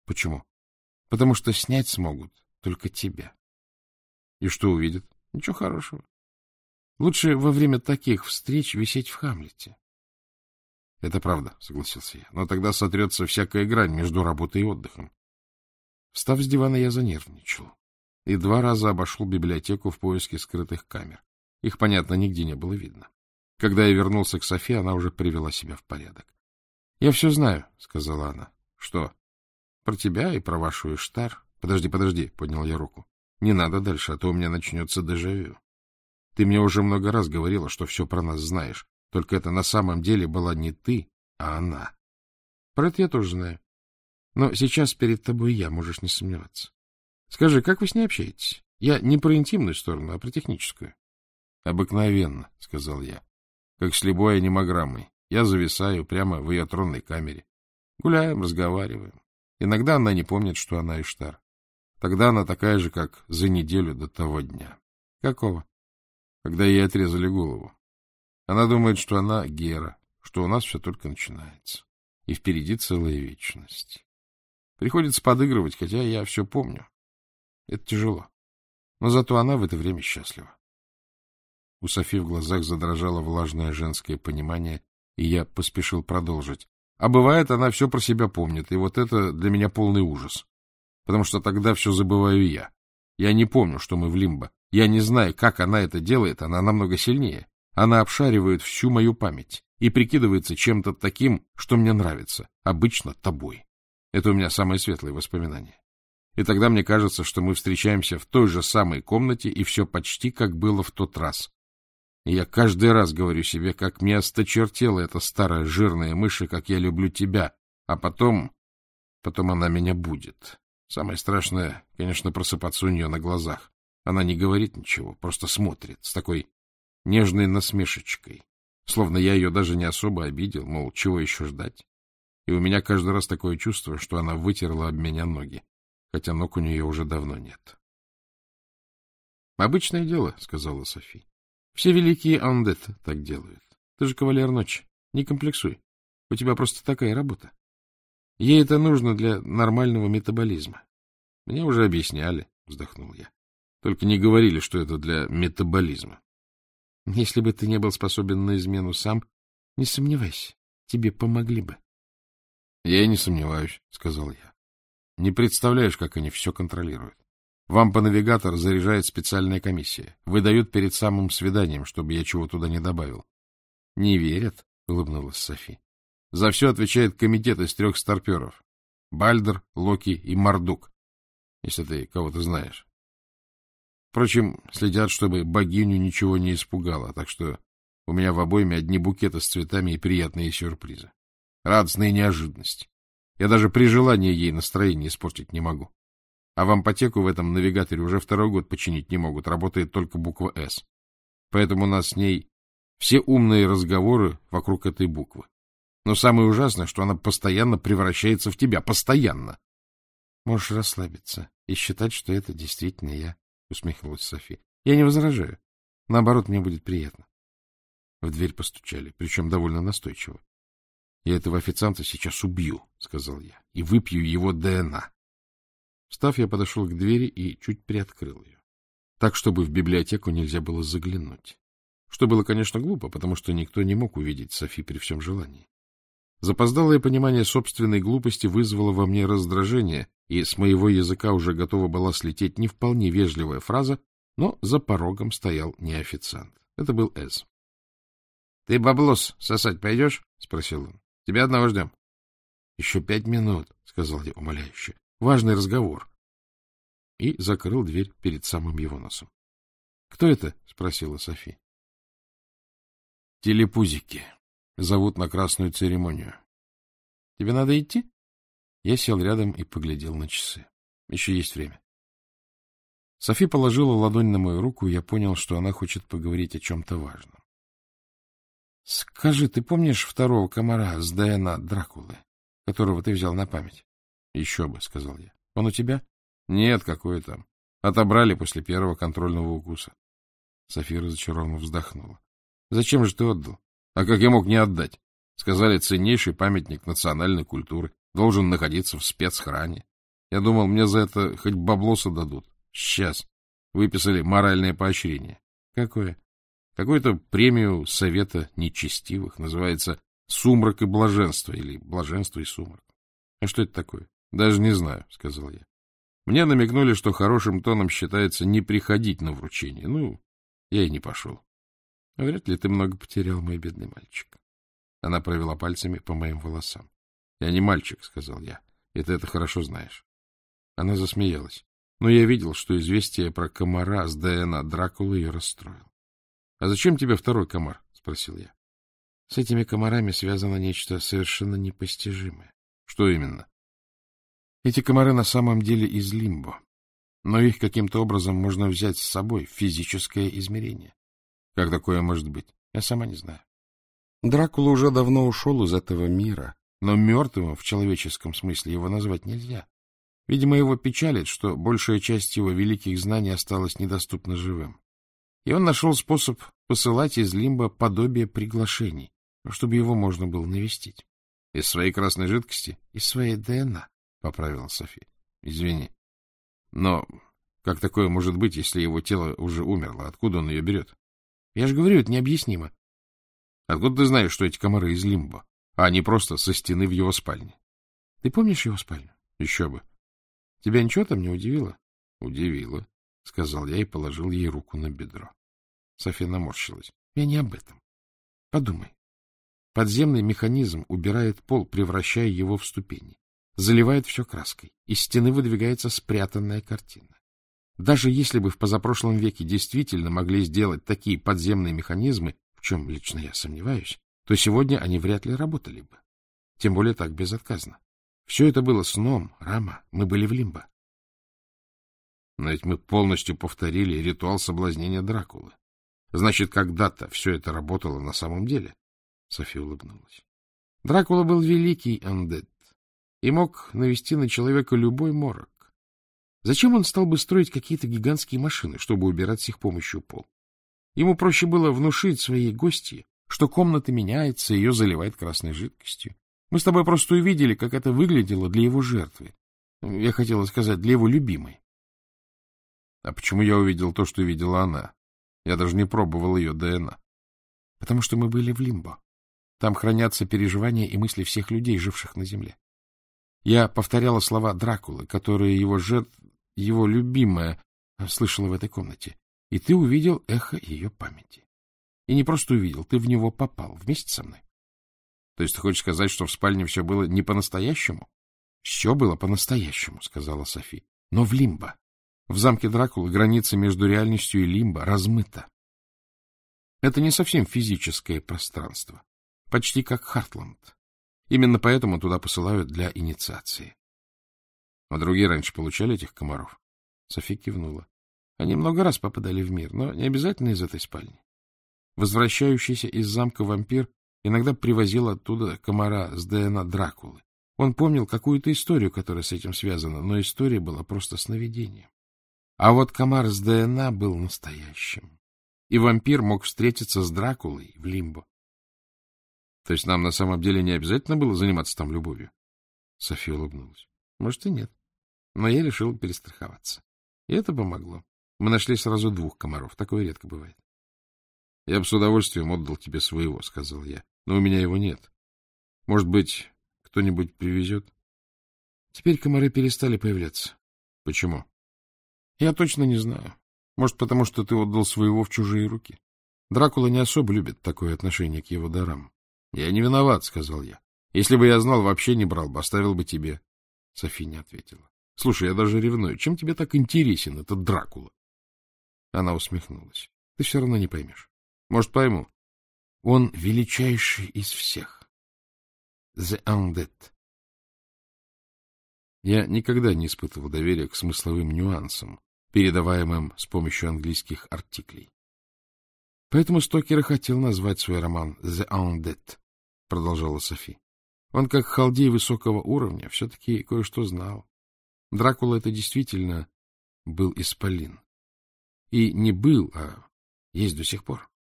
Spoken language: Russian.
Почему? Потому что снять смогут только тебя. И что увидят? Ничего хорошего. Лучше во время таких встреч висеть в Хамлете. — Это правда, — согласился я. — Но тогда сотрется всякая грань между работой и отдыхом. Встав с дивана, я занервничал. И 2 раза обошел библиотеку в поиске скрытых камер. Их, понятно, нигде не было видно. Когда я вернулся к Софи, она уже привела себя в порядок. — Я все знаю, — сказала она. — Что? — Про тебя и про вашу Иштар. — Подожди, — поднял я руку. — Не надо дальше, а то у меня начнется дежавю. Ты мне уже много раз говорила, что все про нас знаешь. Только это на самом деле была не ты, а она. Про это я тоже знаю. Но сейчас перед тобой я, можешь не сомневаться. Скажи, как вы с ней общаетесь? Я не про интимную сторону, а про техническую. — Обыкновенно, — сказал я, — как с любой анимограммой. Я зависаю прямо в ее тронной камере. Гуляем, разговариваем. Иногда она не помнит, что она Иштар. Тогда она такая же, как за неделю до того дня. — Какого? — Когда ей отрезали голову. Она думает, что она Гера, что у нас все только начинается. И впереди целая вечность. Приходится подыгрывать, хотя я все помню. Это тяжело. Но зато она в это время счастлива. У Софи в глазах задрожало влажное женское понимание, и я поспешил продолжить. А бывает, она все про себя помнит, и вот это для меня полный ужас. Потому что тогда все забываю я. Я не помню, что мы в лимбо. Я не знаю, как она это делает, она намного сильнее. Она обшаривает всю мою память и прикидывается чем-то таким, что мне нравится, обычно тобой. Это у меня самые светлые воспоминания. И тогда мне кажется, что мы встречаемся в той же самой комнате, и все почти как было в тот раз. И я каждый раз говорю себе, как мне осточертела эта старая жирная мышь, и как я люблю тебя, а потом она меня будет. Самое страшное, конечно, просыпаться у нее на глазах. Она не говорит ничего, просто смотрит с такой нежной насмешечкой, словно я ее даже не особо обидел, мол, чего еще ждать. И у меня каждый раз такое чувство, что она вытерла об меня ноги, хотя ног у нее уже давно нет. — Обычное дело, — сказала Софи. — Все великие андет так делают. Ты же кавалер ночи, не комплексуй. У тебя просто такая работа. Ей это нужно для нормального метаболизма. Мне уже объясняли, — вздохнул я. Только не говорили, что это для метаболизма. Если бы ты не был способен на измену сам, не сомневайся, тебе помогли бы. — Я и не сомневаюсь, — сказал я. — Не представляешь, как они все контролируют. Вам по навигатору заряжает специальная комиссия. Выдают перед самым свиданием, чтобы я чего туда не добавил. — Не верят, — улыбнулась Софи. — За все отвечает комитет из 3 старперов. Бальдер, Локи и Мардук, если ты кого-то знаешь. Впрочем, следят, чтобы богиню ничего не испугало, так что у меня в обойме одни букеты с цветами и приятные сюрпризы. Радостные неожиданности. Я даже при желании ей настроение испортить не могу. А вампотеку в этом навигаторе уже 2-й год починить не могут, работает только буква «С». Поэтому у нас с ней все умные разговоры вокруг этой буквы. Но самое ужасное, что она постоянно превращается в тебя. Постоянно. — Можешь расслабиться и считать, что это действительно я, — усмехнулась Софи. — Я не возражаю. Наоборот, мне будет приятно. В дверь постучали, причем довольно настойчиво. — Я этого официанта сейчас убью, — сказал я, — и выпью его ДНА. Встав, я подошел к двери и чуть приоткрыл ее, так, чтобы в библиотеку нельзя было заглянуть. Что было, конечно, глупо, потому что никто не мог увидеть Софи при всем желании. Запоздалое понимание собственной глупости вызвало во мне раздражение, и с моего языка уже готова была слететь не вполне вежливая фраза, но за порогом стоял не официант. Это был Эз. — Ты баблос сосать пойдешь? — спросил он. — Тебя одного ждем. — Еще 5 минут, — сказал я умоляюще. — Важный разговор. И закрыл дверь перед самым его носом. — Кто это? — спросила Софи. — Телепузики. Зовут на красную церемонию. — Тебе надо идти? Я сел рядом и поглядел на часы. Еще есть время. Софи положила ладонь на мою руку, и я понял, что она хочет поговорить о чем-то важном. — Скажи, ты помнишь 2-го комара с ДНА Дракулы, которого ты взял на память? — Еще бы, — сказал я. — Он у тебя? — Нет, какой там. Отобрали после 1-го контрольного укуса. Софи разочарованно вздохнула. — Зачем же ты отдал? А как я мог не отдать? Сказали, ценнейший памятник национальной культуры должен находиться в спецхране. Я думал, мне за это хоть баблоса дадут. Сейчас. Выписали моральное поощрение. Какое? Какую-то премию Совета Нечестивых. Называется «Сумрак и блаженство» или «Блаженство и сумрак». А что это такое? Даже не знаю, — сказал я. Мне намекнули, что хорошим тоном считается не приходить на вручение. Ну, я и не пошел. Вряд ли ты много потерял, мой бедный мальчик. Она провела пальцами по моим волосам. Я не мальчик, — сказал я, — и ты это хорошо знаешь. Она засмеялась. Но я видел, что известие про комара с ДНК Дракулы ее расстроил. — А зачем тебе второй комар? — спросил я. — С этими комарами связано нечто совершенно непостижимое. — Что именно? Эти комары на самом деле из Лимбо, но их каким-то образом можно взять с собой в физическое измерение. Как такое может быть? Я сама не знаю. Дракула уже давно ушел из этого мира, но мертвым в человеческом смысле его назвать нельзя. Видимо, его печалит, что большая часть его великих знаний осталась недоступна живым. И он нашел способ посылать из Лимбо подобие приглашений, чтобы его можно было навестить. — Из своей красной жидкости? — Из своей ДНК. — поправила Софи. — Извини. Но как такое может быть, если его тело уже умерло? Откуда он ее берет? — Я же говорю, это необъяснимо. — Откуда ты знаешь, что эти комары из Лимбо, а они просто со стены в его спальне? — Ты помнишь его спальню? — Еще бы. — Тебя ничего там не удивило? — Удивило, — сказал я и положил ей руку на бедро. София наморщилась. — Я не об этом. Подумай. Подземный механизм убирает пол, превращая его в ступени. Заливает все краской. Из стены выдвигается спрятанная картина. Даже если бы в позапрошлом веке действительно могли сделать такие подземные механизмы, в чем лично я сомневаюсь, то сегодня они вряд ли работали бы. Тем более так безотказно. Все это было сном, Рама. Мы были в Лимбо. Но ведь мы полностью повторили ритуал соблазнения Дракулы. Значит, когда-то все это работало на самом деле. София улыбнулась. Дракула был великий андет и мог навести на человека любой морок. Зачем он стал бы строить какие-то гигантские машины, чтобы убирать с их помощью пол? Ему проще было внушить своей гостье, что комната меняется, и ее заливает красной жидкостью. Мы с тобой просто увидели, как это выглядело для его жертвы. Я хотела сказать, для его любимой. А почему я увидел то, что видела она? Я даже не пробовал ее ДНК. Потому что мы были в Лимбо. Там хранятся переживания и мысли всех людей, живших на земле. Я повторяла слова Дракулы, которые его любимая слышала в этой комнате. И ты увидел эхо ее памяти. И не просто увидел, ты в него попал вместе со мной. То есть ты хочешь сказать, что в спальне все было не по-настоящему? Все было по-настоящему, сказала Софи. Но в Лимбо. В замке Дракулы граница между реальностью и Лимбо размыта. Это не совсем физическое пространство. Почти как Хартланд. Именно поэтому туда посылают для инициации. А другие раньше получали этих комаров? Софи кивнула. Они много раз попадали в мир, но не обязательно из этой спальни. Возвращающийся из замка вампир иногда привозил оттуда комара с ДНК Дракулы. Он помнил какую-то историю, которая с этим связана, но история была просто сновидением. А вот комар с ДНК был настоящим. И вампир мог встретиться с Дракулой в Лимбо. То есть нам на самом деле не обязательно было заниматься там любовью? София улыбнулась. Может и нет. Но я решил перестраховаться. И это помогло. Мы нашли сразу 2 комаров. Такое редко бывает. Я бы с удовольствием отдал тебе своего, сказал я. Но у меня его нет. Может быть, кто-нибудь привезет? Теперь комары перестали появляться. Почему? Я точно не знаю. Может, потому что ты отдал своего в чужие руки. Дракула не особо любит такое отношение к его дарам. — Я не виноват, — сказал я. — Если бы я знал, вообще не брал бы, оставил бы тебе. София не ответила. — Слушай, я даже ревную. Чем тебе так интересен этот Дракула? Она усмехнулась. — Ты все равно не поймешь. — Может, пойму. Он величайший из всех. The Undead. Я никогда не испытывал доверия к смысловым нюансам, передаваемым с помощью английских артиклей. Поэтому Стокер и хотел назвать свой роман «The Undead», — продолжала Софи. Он, как халдей высокого уровня, все-таки кое-что знал. Дракула это действительно был исполин. И не был, а есть до сих пор.